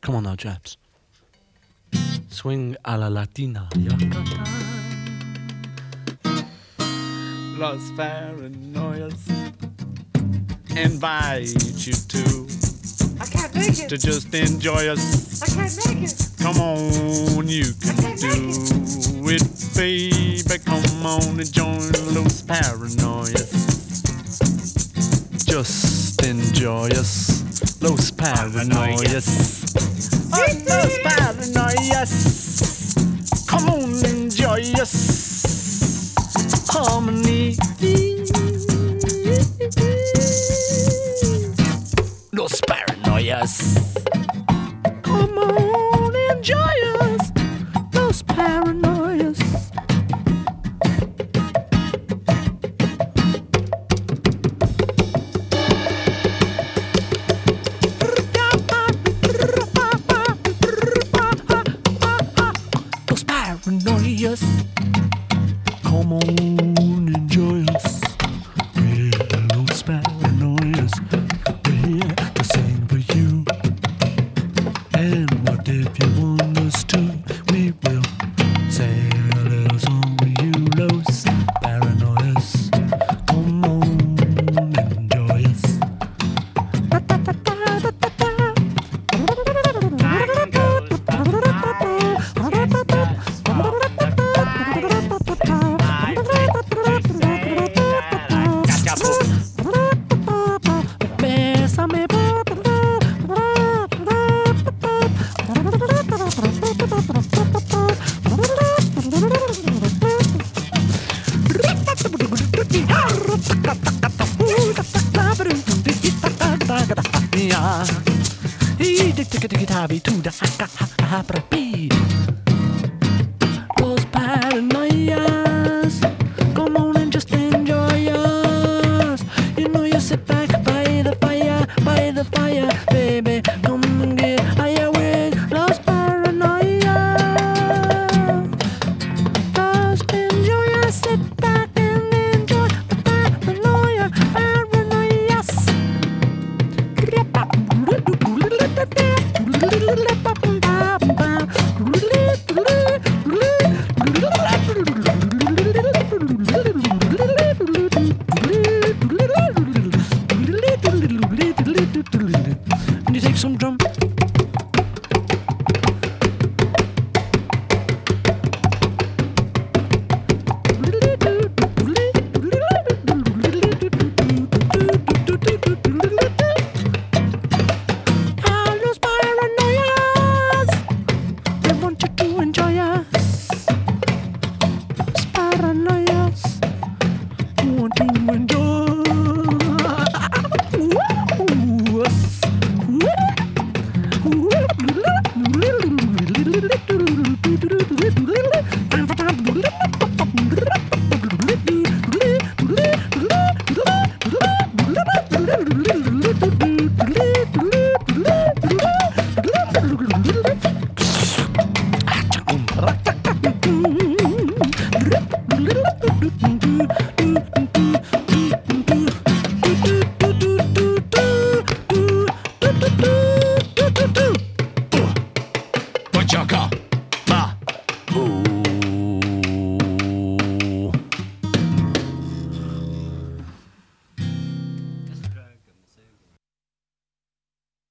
Come on now, chaps. Swing a la latina. Yakata. Los Paranoias invite you to. I can't make it. To just enjoy us. I can't make it. Come on, you can do it, baby. Come on and join Los Paranoias. Just enjoy us, Los Paranoias. Oh, Los Paranoias. Come on, enjoy us. Harmony. Los Paranoias. Come on, enjoy us, Los Paranoias. Los Paranoias. Come on, enjoy us. We're Los Paranoias. We're here to sing for you. And what if you want us to? We will sing a little song for you, Los Paranoias. Come on, enjoy us. Bésame. Los Paranoias, come on and just enjoy us. You know you sit back by the fire, baby. Come and get higher with Los Paranoias. Just enjoy us, sit back and enjoy the Paranoia, Paranoias.